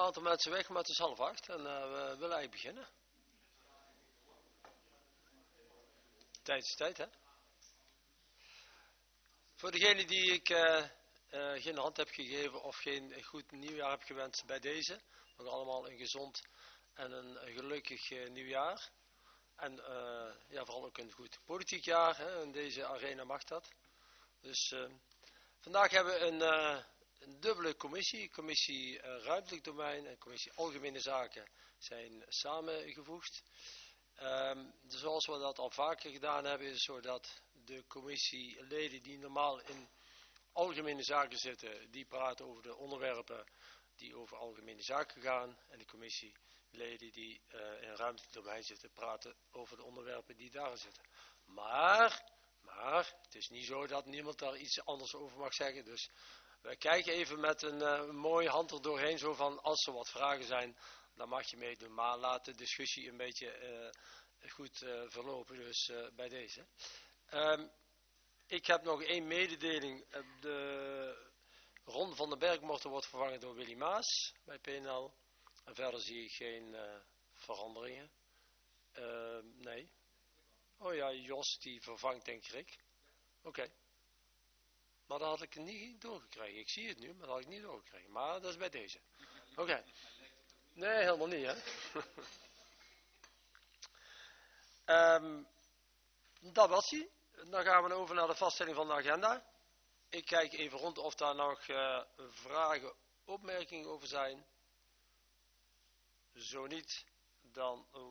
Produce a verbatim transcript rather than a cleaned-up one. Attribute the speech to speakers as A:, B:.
A: aantal mensen weg, maar het is half acht en uh, we willen eigenlijk beginnen. Tijd is tijd, hè? Voor degene die ik uh, uh, geen hand heb gegeven of geen goed nieuwjaar heb gewenst bij deze, nog allemaal een gezond en een gelukkig uh, nieuwjaar. En uh, ja, vooral ook een goed politiek jaar, hè? In deze arena mag dat. Dus uh, vandaag hebben we een, uh, een dubbele commissie, commissie uh, ruimtelijk domein en commissie algemene zaken zijn samengevoegd. Um, zoals we dat al vaker gedaan hebben, is het zo dat de commissieleden die normaal in algemene zaken zitten, die praten over de onderwerpen die over algemene zaken gaan. En de commissieleden die uh, in ruimtelijk domein zitten, praten over de onderwerpen die daar zitten. Maar, maar, het is niet zo dat niemand daar iets anders over mag zeggen. Dus we kijken even met een uh, mooie hand er doorheen, zo van als er wat vragen zijn, dan mag je meedoen. Maar laat de discussie een beetje uh, goed uh, verlopen, dus uh, bij deze. Um, ik heb nog één mededeling. De Ron van den Bergmorten wordt vervangen door Willy Maas bij P N L. En verder zie ik geen uh, veranderingen. Uh, nee. Oh ja, Jos die vervangt denk ik Rick. Oké. Okay. Maar dat had ik niet doorgekregen. Ik zie het nu, maar dat had ik niet doorgekregen. Maar dat is bij deze. Oké. Okay. Nee, helemaal niet, hè. um, dat was hij. Dan gaan we over naar de vaststelling van de agenda. Ik kijk even rond of daar nog uh, vragen, opmerkingen over zijn. Zo niet, dan